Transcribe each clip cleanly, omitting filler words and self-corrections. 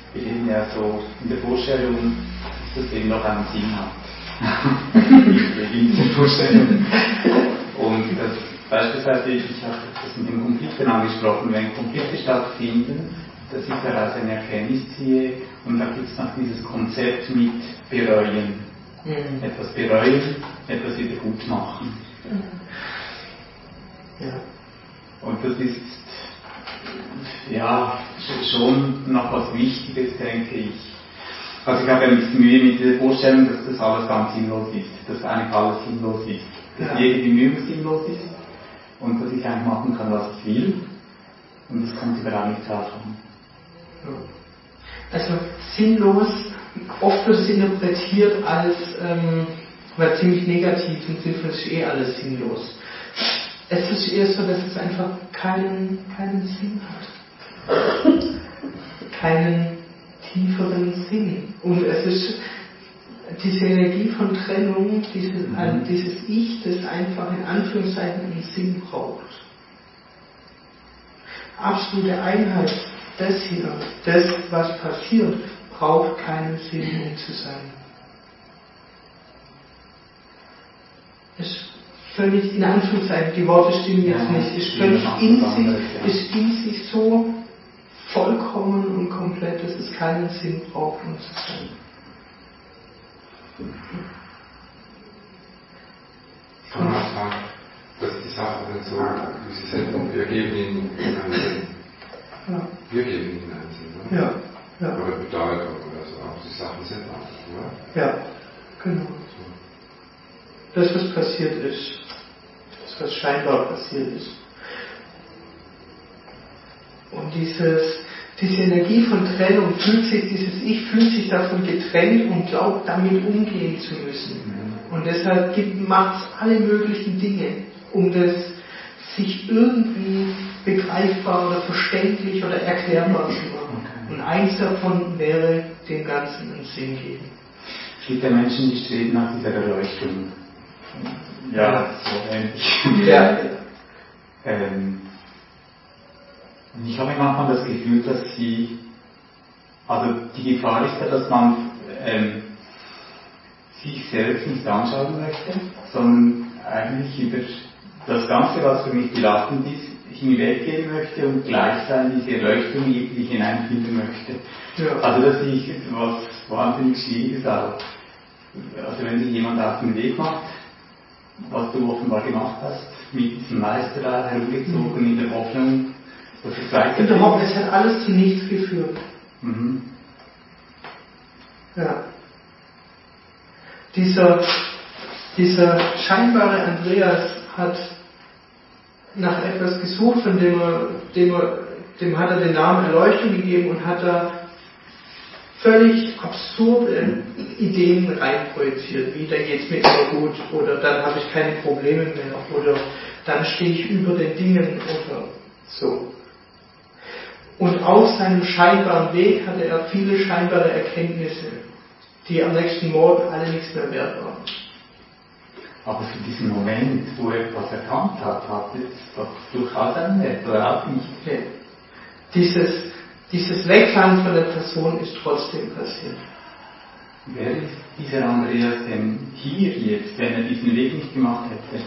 wir leben ja so in der Vorstellung, dass das Leben noch einen Sinn hat. In dieser Vorstellung. Und das, beispielsweise, ich habe das mit den Konflikten angesprochen, wenn Konflikte stattfinden, dass ich daraus eine Erkenntnis ziehe, und da gibt es noch dieses Konzept mit bereuen. Etwas bereuen, etwas wieder gut machen. Ja. Und das ist ja schon noch was Wichtiges, denke ich. Also ich habe ein bisschen Mühe mit der Vorstellung, dass das alles ganz sinnlos ist, dass eigentlich alles sinnlos ist, dass jede Mühe sinnlos ist und dass ich eigentlich machen kann, was ich will, und das kommt überhaupt nicht drauf an. Also sinnlos, oft wird es interpretiert als ziemlich negativ, im Sinne von, es ist alles sinnlos. Es ist eher so, dass es einfach keinen Sinn hat. Keinen tieferen Sinn. Und es ist diese Energie von Trennung, dieses Ich, das einfach in Anführungszeichen einen Sinn braucht. Absolute Einheit, das hier, das, was passiert, braucht keinen Sinn, um zu sein. Ist völlig, in Anführungszeichen, die Worte stimmen jetzt nicht, ist völlig in sich so vollkommen und komplett, dass es keinen Sinn braucht, um zu sein. Kann man auch sagen, dass die Sache dann so, wie Sie sagen, wir geben ihnen einen Sinn. Ja. Wir geben ihnen einen Sinn, oder? Ja. Oder Bedeutung oder so, aber die Sachen sind auch, oder? Ja, genau. So. Das, was passiert ist, das, was scheinbar passiert ist. Und diese Energie von Trennung dieses Ich fühlt sich davon getrennt und glaubt, damit umgehen zu müssen. Und deshalb macht es alle möglichen Dinge, um das sich irgendwie begreifbar oder verständlich oder erklärbar zu machen. Und eins davon wäre, dem Ganzen einen Sinn geben. Es gibt ja Menschen, die streben nach dieser Erleuchtung. Ja, so ähnlich. Ja. Und ich habe manchmal das Gefühl, dass die Gefahr ist ja, dass man sich selbst nicht anschauen möchte, sondern eigentlich über das Ganze, was für mich belastend ist, hinweggehen möchte und gleichzeitig diese Erleuchtung irgendwie hineinfinden möchte. Ja. Also das sehe ich etwas wahnsinnig Schwieriges auch. Also wenn sich jemand auf den Weg macht, was du offenbar gemacht hast, mit diesem Meister da herumgezogen, in der Hoffnung, dass es weitergeht. In der Hoffnung, es hat alles zu nichts geführt. Mhm. Ja. Dieser scheinbare Andreas hat nach etwas gesucht, von dem hat er den Namen Erleuchtung gegeben und hat da völlig absurde Ideen reinprojiziert, wie dann geht's mir immer gut oder dann habe ich keine Probleme mehr oder dann stehe ich über den Dingen oder so. Und auf seinem scheinbaren Weg hatte er viele scheinbare Erkenntnisse, die am nächsten Morgen alle nichts mehr wert waren. Aber für diesen Moment, wo er etwas erkannt hat, hat es doch durchaus einen Wert, oder auch nicht? Okay. Dieses Wegfallen von der Person ist trotzdem passiert. Wer ist dieser Andreas denn hier jetzt, wenn er diesen Weg nicht gemacht hätte?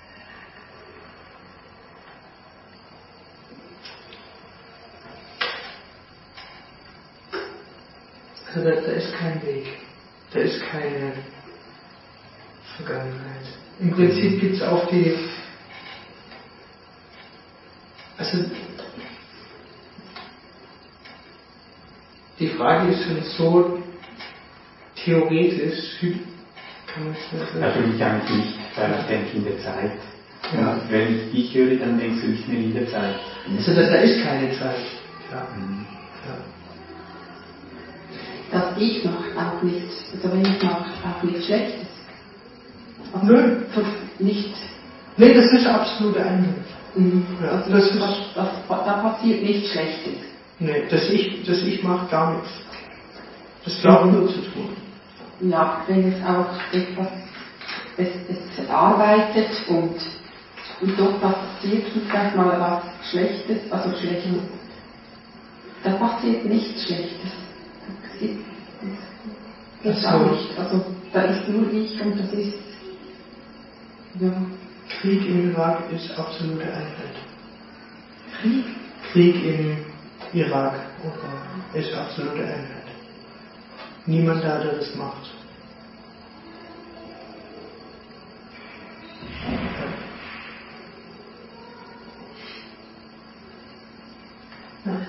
Also da ist kein Weg, da ist keine Vergangenheit. Im Prinzip gibt es auch die Frage ist schon so theoretisch, kann man das sagen? Ja, für mich eigentlich nicht, weil ich denke in der Zeit. Ja. Und wenn ich dich höre, dann denkst du nicht mehr in der Zeit. Also da ist keine Zeit. Ja. Ja. Das Ich macht auch nichts, also wenn ich mache, auch nichts Schlechtes. Also Nö. Nicht. Nee, das ist absolute Einheit. Mhm. Ja, also das ist, da passiert nichts Schlechtes. Nee, das Ich macht gar nichts. Das Glauben nur zu tun. Ja, wenn es auch etwas, es arbeitet und doch passiert vielleicht mal was Schlechtes, also Schlechtes. Da passiert nichts Schlechtes. das auch nicht. Also da ist nur ich und das ist, ja. Krieg im Irak ist absolute Einheit. Krieg? Krieg im Irak ist absolute Einheit. Niemand da, der das macht. Ja.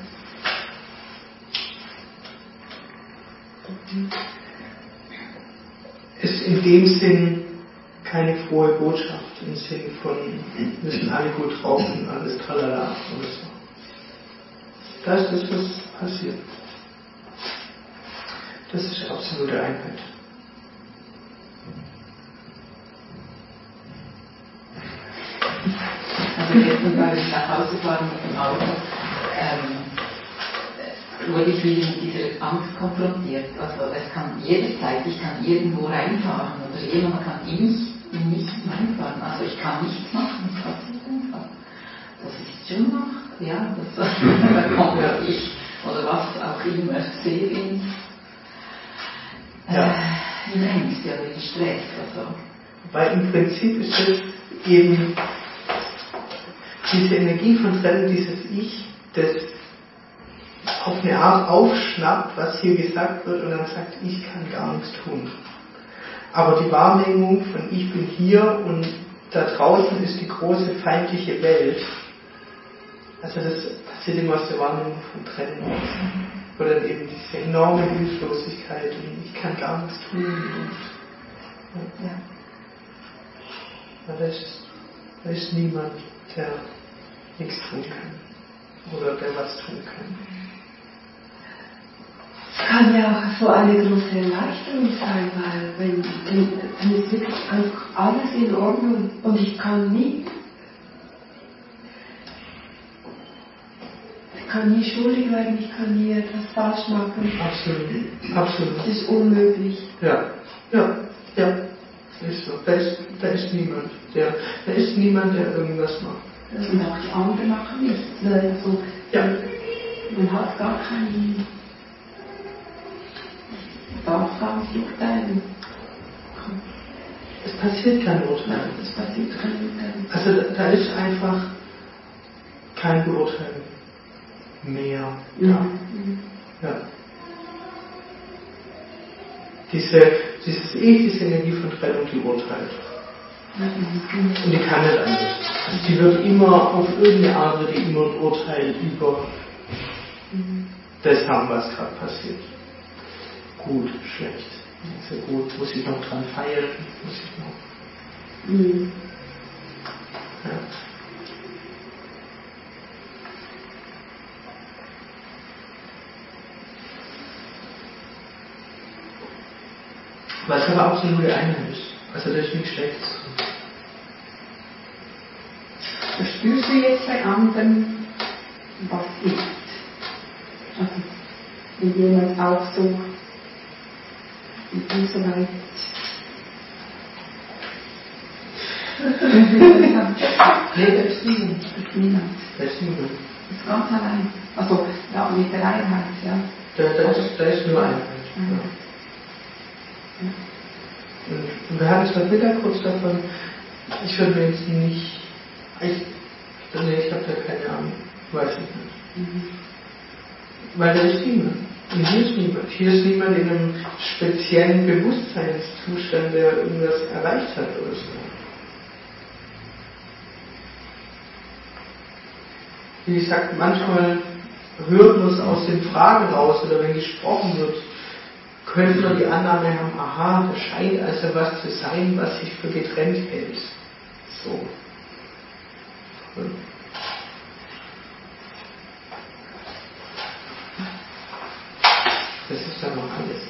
Ist in dem Sinn keine frohe Botschaft im Sinn von, wir sind alle gut drauf und alles tralala oder so. Das ist das, was passiert. Das ist absolute Einheit. Also gestern war ich nach Hause gefahren mit dem Auto, wurde ich wieder mit dieser Angst konfrontiert. Also es kann jederzeit, ich kann irgendwo reinfahren oder jemand kann in mich reinfahren. Also ich kann nichts machen, es passiert einfach. Das ist schon noch, ja, da kommt ja ich oder was auch immer sehe in Ängste oder in Stress. Also. Weil im Prinzip ist es eben diese Energie von Trennung, dieses Ich, das auf eine Art aufschnappt, was hier gesagt wird und dann sagt, ich kann gar nichts tun. Aber die Wahrnehmung von ich bin hier und da draußen ist die große feindliche Welt, also das passiert immer aus der Wahrnehmung von Trennung. Oder eben diese enorme Hilflosigkeit und ich kann gar nichts tun. Und, ja. Da ist niemand, der nichts tun kann. Oder der was tun kann. Es kann ja auch so eine große Erleichterung sein, weil dann ist wirklich einfach alles in Ordnung und ich kann nie schuldig werden, ich kann nie etwas falsch machen. Absolut. Das ist unmöglich. Ja. Ist so. Da ist niemand, der irgendwas macht. Und auch die anderen machen nichts. Also, man hat gar keinen. Darf gar nicht urteilen. Es passiert kein Urteil. Es passiert kein Urteil. Also da ist einfach kein Beurteilen mehr da. Ja. Dieses Ich, diese Energie von Trennung, die urteilt. Und die kann nicht anders. Also die wird immer auf irgendeine Art ein Urteil über das haben, was gerade passiert. Gut, schlecht. Also gut, muss ich noch dran feiern, muss ich noch. Ja. Was aber absolute Einheit ist. Also das ist nichts Schlechtes. Spürst du jetzt bei anderen, was ist? Also, wenn jemand auch so, wie du so weit. Nee, da ist niemand. Da ist niemand. Das ist ganz allein. Also, ja, mit der Einheit, ja. Da ist nur Einheit. Ja. Und wir hatten es heute Mittag kurz davon, ich würde mir jetzt nicht, ich habe da keine Ahnung, weiß ich nicht. Weil da ist niemand. Und hier ist niemand. Hier ist niemand in einem speziellen Bewusstseinszustand, der irgendwas erreicht hat oder so. Wie gesagt, manchmal hört man es aus den Fragen raus oder wenn gesprochen wird, könnte man die Annahme haben, aha, das scheint also was zu sein, was sich für getrennt hält. So. Das ist dann noch alles.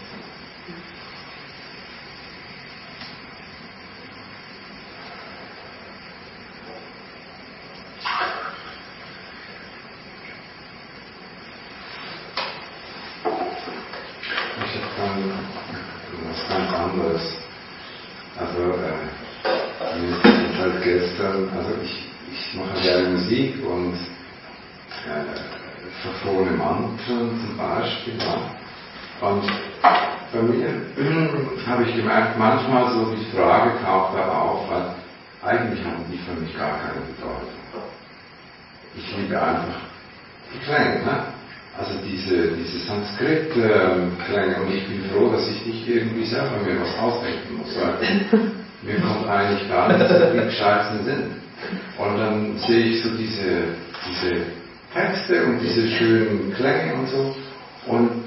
Ich habe dann was ganz anderes. Also, mir ist halt gestern, also ich mache gerne Musik und verfrohene Mantren zum Beispiel. Ja. Und bei mir habe ich gemerkt, manchmal so die Frage taucht da auf, weil eigentlich haben die für mich gar keine Bedeutung. Ich liebe einfach die Klänge, ne? Also diese Sanskrit-Klänge, und ich bin froh, dass ich nicht irgendwie selber mir was ausdenken muss, weil mir kommt eigentlich gar nicht so die gescheitsten Sinn. Und dann sehe ich so diese Texte und diese schönen Klänge und so und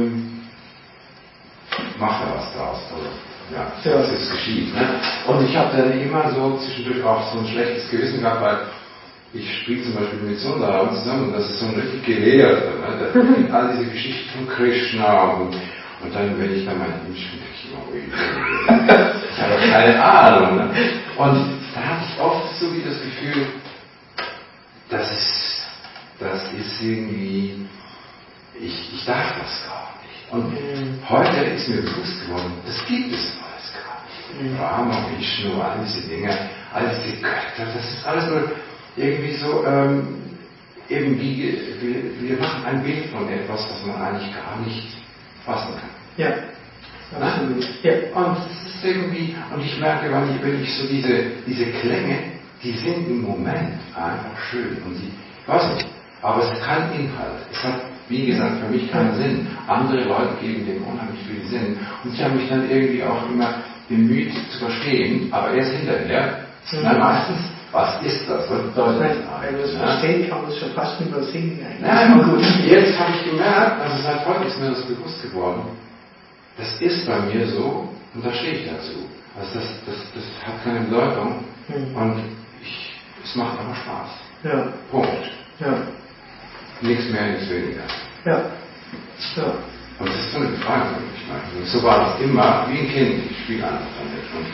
mache da was draus. Also, ja, das ist geschieht. Ne? Und ich habe dann immer so zwischendurch auch so ein schlechtes Gewissen gehabt, weil ich spiele zum Beispiel mit Sundaram zusammen und das ist so ein richtig Gelehrter. Ne? Der kennt all diese Geschichten von Krishna und dann, wenn ich dann meine Wünsche denke ich immer, ich habe keine Ahnung. Ne? Und da hatte ich oft so wie das Gefühl, das ist irgendwie, ich darf das gar nicht. Und heute ist mir bewusst geworden, das gibt es alles gar nicht. Brahma, Vishnu, all diese Dinge, all diese Götter, das ist alles nur irgendwie so, eben wie wir machen ein Bild von etwas, was man eigentlich gar nicht fassen kann. Ja, absolut. Ja. Und es ist irgendwie, und ich merke, wenn ich so diese Klänge, die sind im Moment einfach schön und die, ich weiß nicht, aber es hat keinen Inhalt. Es hat, wie gesagt, für mich keinen Sinn. Andere Leute geben dem unheimlich viel Sinn. Und ich habe mich dann irgendwie auch immer bemüht zu verstehen, aber erst hinterher, dann meistens, was ist das? Was bedeutet das? Wenn man es versteht, kann man es schon fast übersingen. Nein, aber gut, jetzt habe ich gemerkt, also seit heute ist mir das bewusst geworden, das ist bei mir so und da stehe ich dazu. Also das hat keine Bedeutung und es macht einfach Spaß. Ja. Punkt. Ja. Nichts mehr, nichts weniger. Ja. Ja. Und das ist so eine Befreiung für mich manchmal. So war das immer wie ein Kind. Ich spiele einfach damit. Und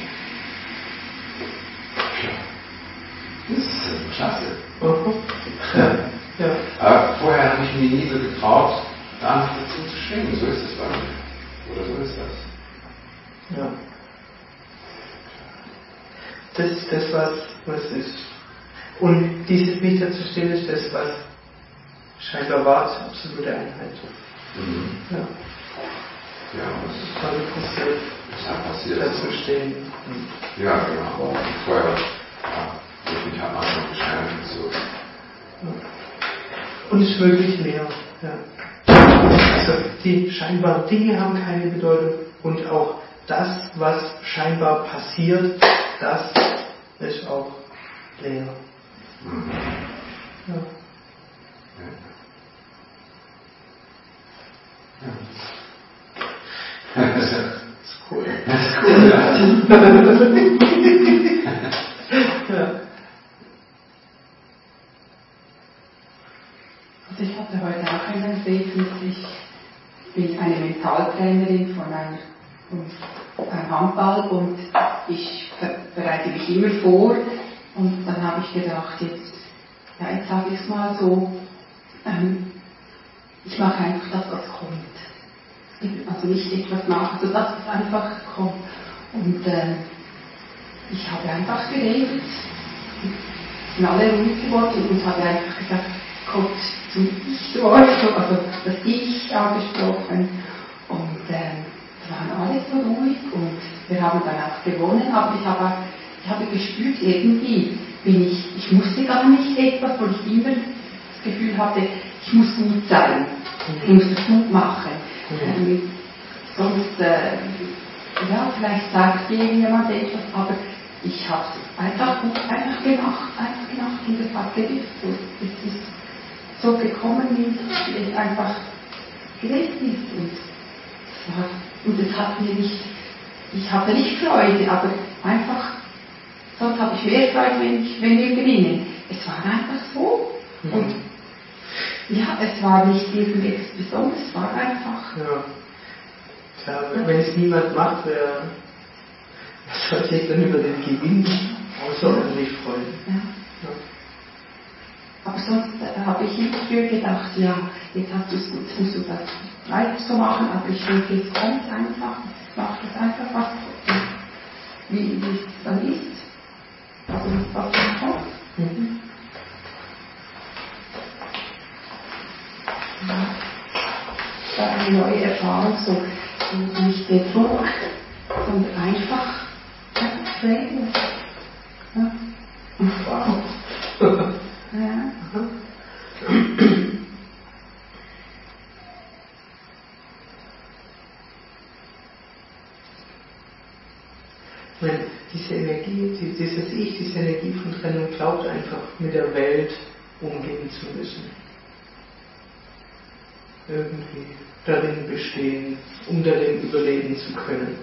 ja. Das ist klasse. Ja. Ja. Aber vorher habe ich mich nie so getraut, da nicht dazu zu stehen. So ist es bei mir. Oder so ist das. Ja. Das ist das, was ist. Und dieses nicht dazu stehen ist das, was scheinbar war, ist absolute Einheit. Ja. Ja, das Also passiert. Das hat passiert. Dazu stehen. Ja, genau. Und vorher, ich mich halt manchmal beschweren und so. Ja. Und es ist wirklich mehr. Ja. Also die scheinbaren Dinge haben keine Bedeutung und auch das, was scheinbar passiert, das ist auch leer. Ja. Das ist cool. Das ist cool, ja. Ja. Also ich hatte heute auch ein Erlebnis. Ich bin eine Mentaltrainerin von einem Handball und ich bereite mich immer vor und dann habe ich gedacht, jetzt sage ich es mal so, ich mache einfach das, was kommt. Also nicht etwas machen, also das, was einfach kommt. Und ich habe einfach geredet, sind alle ruhig geworden und habe einfach gesagt, Gott zum Ich-Wort, also das Ich angesprochen. Und waren alle so ruhig und wir haben dann auch gewonnen, aber ich habe gespürt, irgendwie ich musste gar nicht etwas, wo ich immer das Gefühl hatte, ich muss gut sein, ich muss es gut machen. Sonst, vielleicht sagt irgendjemand etwas, aber ich habe es einfach gemacht und es hat gewirkt. Es ist so gekommen, wie es einfach gewesen ist. Und es hat mir nicht, ich hatte nicht Freude, aber einfach, sonst habe ich mehr Freude, wenn wir gewinnen. Es war einfach so. Und ja, es war nicht irgendetwas Besonderes, es war einfach. Ja. Klar, wenn es niemand macht, wer soll sich dann über den Gewinn außerordentlich freuen. Ja. Ja. Aber sonst habe ich immer früher gedacht, ja, jetzt hast du es gut, jetzt musst du das weiter so machen, aber ich denke, es kommt einfach, es macht es einfach was, wie es dann ist. Also was dann kommt. Ja. eine neue Erfahrung, so nicht der Druck, sondern einfach Freude. Ja. Wow. Ja. Diese Energie, dieses Ich, diese Energie von Trennung glaubt einfach, mit der Welt umgehen zu müssen. Irgendwie darin bestehen, um darin überleben zu können.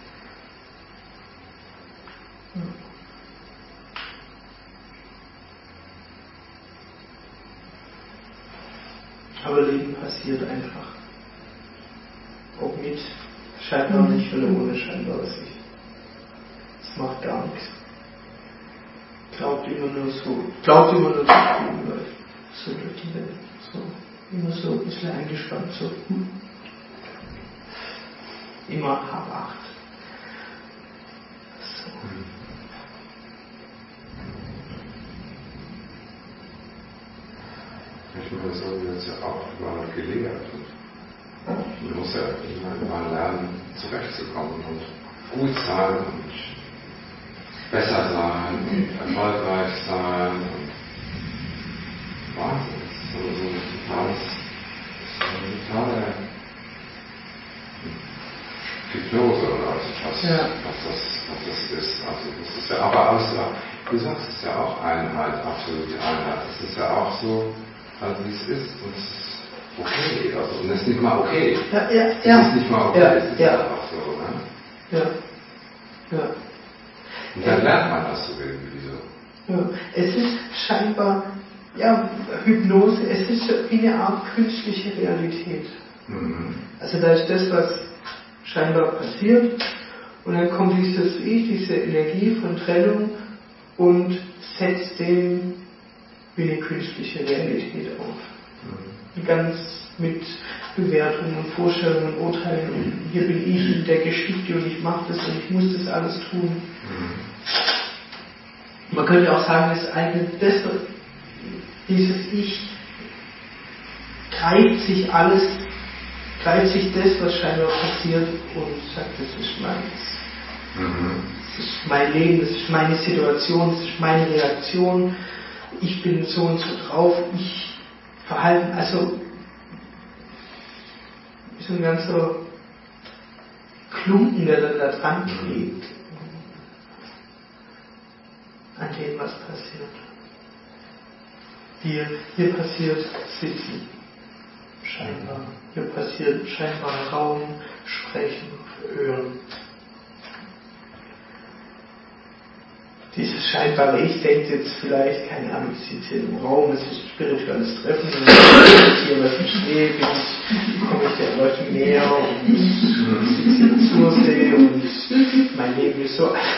Aber Leben passiert einfach. Ob mit scheinbar nicht oder ohne scheinbare Sicht. Es macht gar nichts. Glaubt immer nur so tun, läuft so durch die Welt. So, immer so ein bisschen eingespannt, so. Immer hab Acht. So. Ich meine, so wird es ja auch überall gelehrt. Und man muss ja immer lernen, zurechtzukommen und gut sein und besser sein und erfolgreich sein und Wahnsinn. Das ist so eine totale Hypnose oder was das ist. Also das ist ja aber alles, du sagst es ja auch Einheit, absolute Einheit. Das ist ja auch so, also wie es ist und es ist okay. Also, und es ist nicht mal okay. Es ist nicht mal okay, es ist einfach so, ne? Ja. Und dann lernt man das so irgendwie so. Ja. Es ist scheinbar, Hypnose, es ist wie eine Art künstliche Realität. Mhm. Also da ist das, was scheinbar passiert, und dann kommt dieses Ich, diese Energie von Trennung und setzt dem wie eine künstliche Realität auf. Mhm. Ganz mit Bewertungen und Vorstellungen und Urteilen, und hier bin ich in der Geschichte und ich mache das und ich muss das alles tun. Mhm. Man könnte auch sagen, dieses Ich greift sich das, was scheinbar passiert, und sagt, das ist meins. Mhm. Das ist mein Leben, das ist meine Situation, das ist meine Reaktion. Ich bin so und so drauf, ich verhalte, also wie so ein ganzer Klumpen, der dann da dran klebt, an dem was passiert. Hier passiert Sitzen, scheinbar. Hier passiert scheinbar Raum, Sprechen, Hören. Dieses scheinbare Ich denkt jetzt vielleicht, keine Ahnung, ich sitze hier im Raum, es ist ein spirituelles Treffen, und hier was im Schnee, komme ich der Erleuchtung näher und sitze im Zursee und mein Leben ist so halt.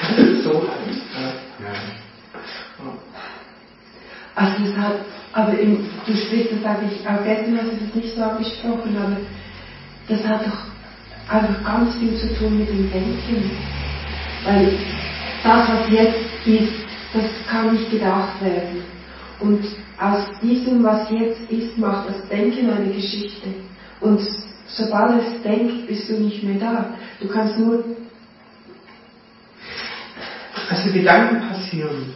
Also das hat, du sprichst, das sage ich, auch gestern hast du das nicht so angesprochen, aber das hat doch einfach ganz viel zu tun mit dem Denken. Weil das, was jetzt ist, das kann nicht gedacht werden. Und aus diesem, was jetzt ist, macht das Denken eine Geschichte. Und sobald es denkt, bist du nicht mehr da. Du kannst nur... Also Gedanken passieren.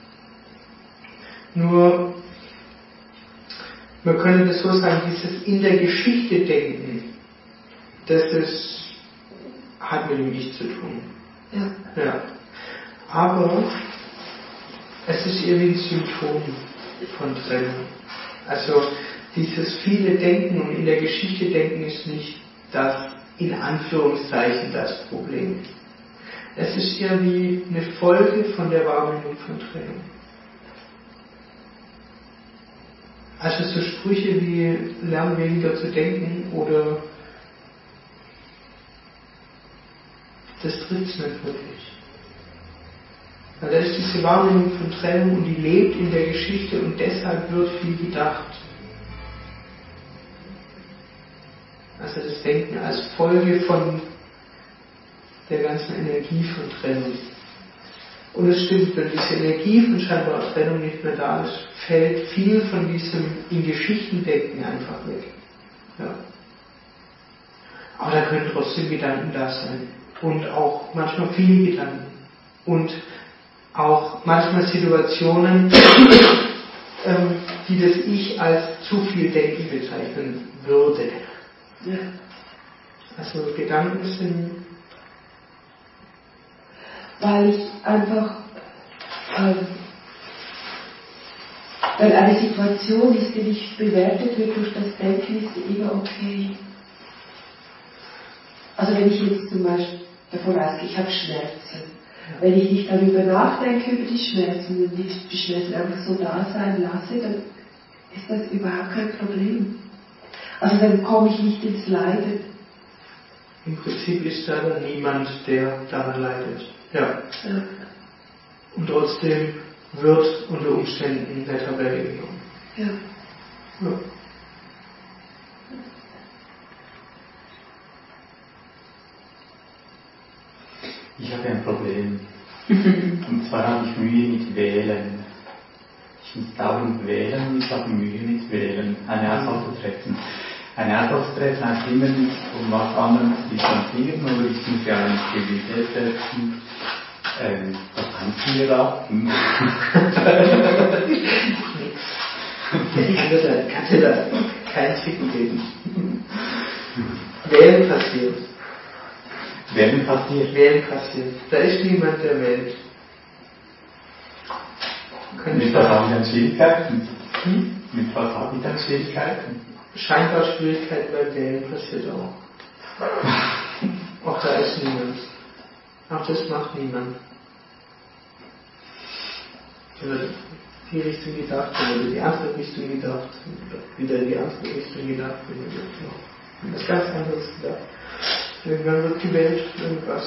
Nur, man könnte das so sagen, dieses in der Geschichte denken, hat mit dem Ich zu tun. Ja. Aber es ist irgendwie ein Symptom von Trennung. Also dieses viele Denken und in der Geschichte denken ist nicht das, in Anführungszeichen, das Problem. Es ist irgendwie eine Folge von der Wahrnehmung von Trennung. Also so Sprüche wie lern weniger zu denken oder das trifft es nicht wirklich. Weil da ist diese Wahrnehmung von Trennung und die lebt in der Geschichte und deshalb wird viel gedacht. Also das Denken als Folge von der ganzen Energie von Trennung. Und es stimmt, wenn diese Energie von scheinbarer Trennung nicht mehr da ist, fällt viel von diesem in Geschichten denken einfach weg. Ja. können trotzdem Gedanken da sein. Und auch manchmal viele Gedanken. Und auch manchmal Situationen, die das Ich als zu viel Denken bezeichnen würde. Ja. Also Gedanken sind... Weil ich einfach... weil eine Situation ist, die nicht bewertet wird durch das Denken, ist sie immer okay. Also wenn ich jetzt zum Beispiel davon ausgehe, ich habe Schmerzen. Wenn ich nicht darüber nachdenke, über die Schmerzen, und die Schmerzen einfach so da sein lasse, dann ist das überhaupt kein Problem. Also dann komme ich nicht ins Leiden. Im Prinzip ist da dann niemand, der daran leidet. Ja. Und trotzdem wird unter Umständen der Tabelle genommen. Ja. Ich habe ein Problem. Und zwar habe ich Mühe mit Wählen. Ich muss dauernd wählen und ich habe Mühe mit Wählen. Eine Aussage zu treffen. Eine Aussage zu treffen heißt immer nicht, um was anderem zu distanzieren, aber ich muss ja eine Priorität setzen. Was kannst du mir raten? Ich kann dir da keinen Trick geben. Wählen passiert. Wählen passiert. Wählen passiert. Da ist niemand, der wählt. Mit was haben wir dann Schwierigkeiten? Mit was habe ich dann Schwierigkeiten? Scheinbar Schwierigkeiten beim Wählen passiert auch. Auch da ist niemand. Auch das macht niemand. Wenn die Richtung gedacht oder die andere Richtung gedacht, wieder in die andere Richtung gedacht, und was ganz anderes gedacht. Irgendwann wird gewählt, irgendwas.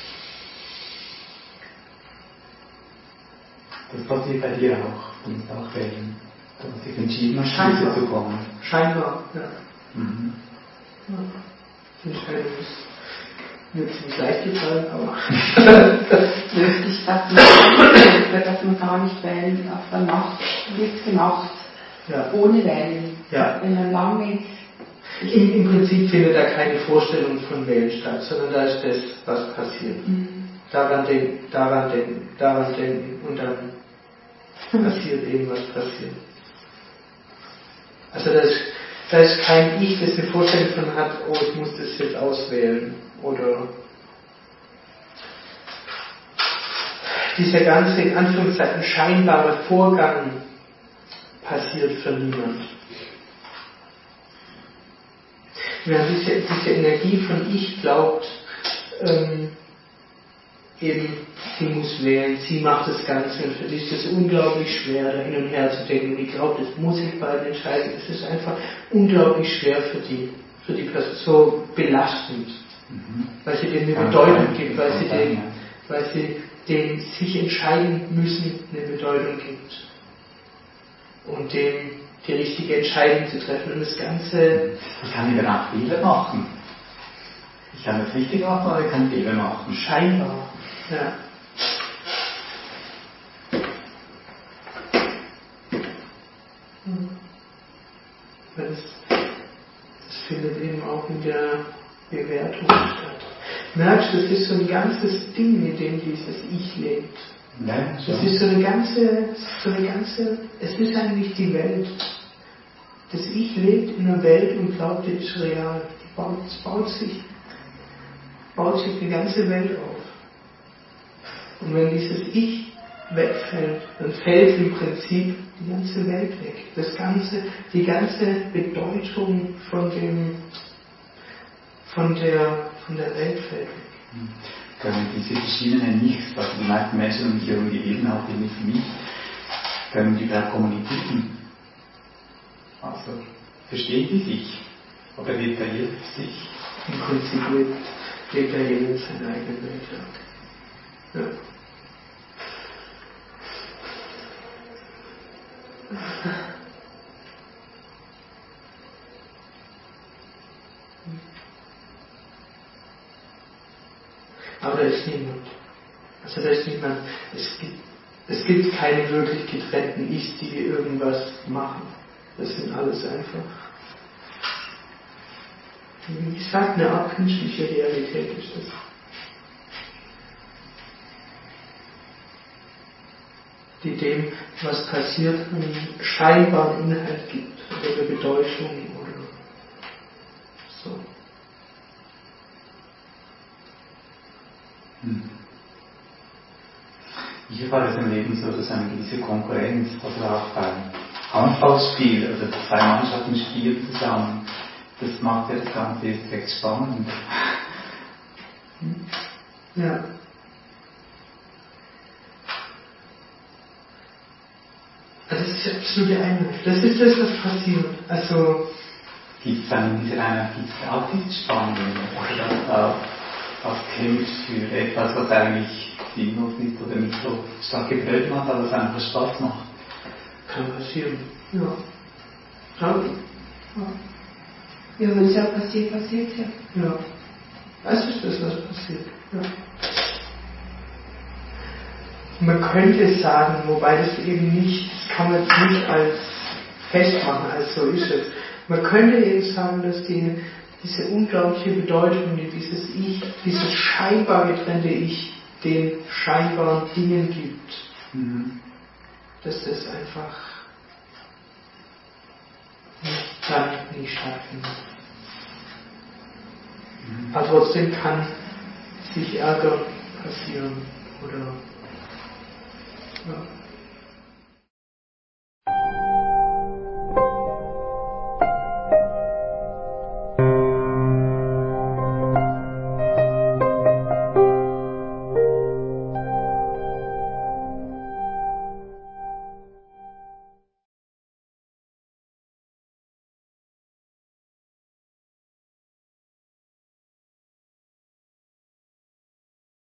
Das passiert bei dir auch. Du musst auch wählen. Du hast dich entschieden, nach Scheiße zu kommen. Scheinbar, ja. Ja. Die Entscheidung ist mir ziemlich leicht gefallen, aber... Löst sich das nicht, dass man gar nicht wählen darf. Dann wird es gemacht. Ja. Ohne Wählen. Ja. Wenn man lange... Im Prinzip findet da keine Vorstellung von Wählen statt, sondern da ist das, was passiert. Daran denken und dann passiert eben, was passiert. Also da ist kein Ich, das eine Vorstellung von hat, oh, ich muss das jetzt auswählen. Oder dieser ganze, in Anführungszeichen, scheinbare Vorgang passiert für niemand. Wer diese Energie von Ich glaubt, eben, sie muss wählen, sie macht das Ganze und für die ist es unglaublich schwer, da hin und her zu denken. Und ich glaube, das muss ich bald entscheiden. Es ist einfach unglaublich schwer für die Person, so belastend, weil sie dem eine Bedeutung gibt, weil sie dem sich entscheiden müssen eine Bedeutung gibt und dem die richtige Entscheidung zu treffen und das Ganze... Ich kann eben auch Fehler machen. Ich kann das richtig machen, aber ich kann Fehler machen. Scheinbar. Ja. Das findet eben auch in der Bewertung statt. Merkst du, das ist so ein ganzes Ding, in dem dieses Ich lebt. Ja, das ist so eine ganze, es ist eigentlich die Welt. Das Ich lebt in einer Welt und glaubt, die ist real. Es baut sich die ganze Welt auf. Und wenn dieses Ich wegfällt, dann fällt im Prinzip die ganze Welt weg. Die ganze Bedeutung von der Welt fällt weg. Können diese verschiedenen Nichts, was die meisten Menschen um mich herum gegeben haben, die nicht mich, können die da kommunizieren? Also, verstehen die sich? Oder lebt da jeder für sich? Im Prinzip lebt da jeder in seiner eigenen Welt. Ja. Aber da ist niemand. Also da ist niemand. Es gibt keine wirklich getrennten Ichs, die irgendwas machen. Das sind alles einfach wie gesagt, eine Art künstliche Realität ist das. Die dem, was passiert, einen scheinbaren Inhalt gibt oder eine Bedeutung oder so. Hier war es im Leben so, dass eine gewisse Konkurrenz, also auch beim Handballspiel, also zwei Mannschaften spielen zusammen, das macht ja das Ganze jetzt recht spannend. Ja. Also das ist absolute Einheit. Das ist das, was passiert. Also gibt es dann in dieser Einheit auch diese Spannung, oder dass da was kämpft für etwas, was eigentlich sinnlos ist oder nicht so stark gebrüllt macht, aber es einfach Spaß macht. Kann passieren. Ja. Ja. Ja, wenn es ja passiert, passiert es ja. Ja. Das ist das, was passiert. Ja. Man könnte sagen, wobei das eben nicht, das kann man nicht als festmachen, als so ist es. Man könnte eben sagen, dass diese unglaubliche Bedeutung, die dieses Ich, dieses scheinbar getrennte Ich, den scheinbaren Dingen gibt, dass das einfach nicht stattfindet. Aber trotzdem kann sich Ärger passieren oder ja.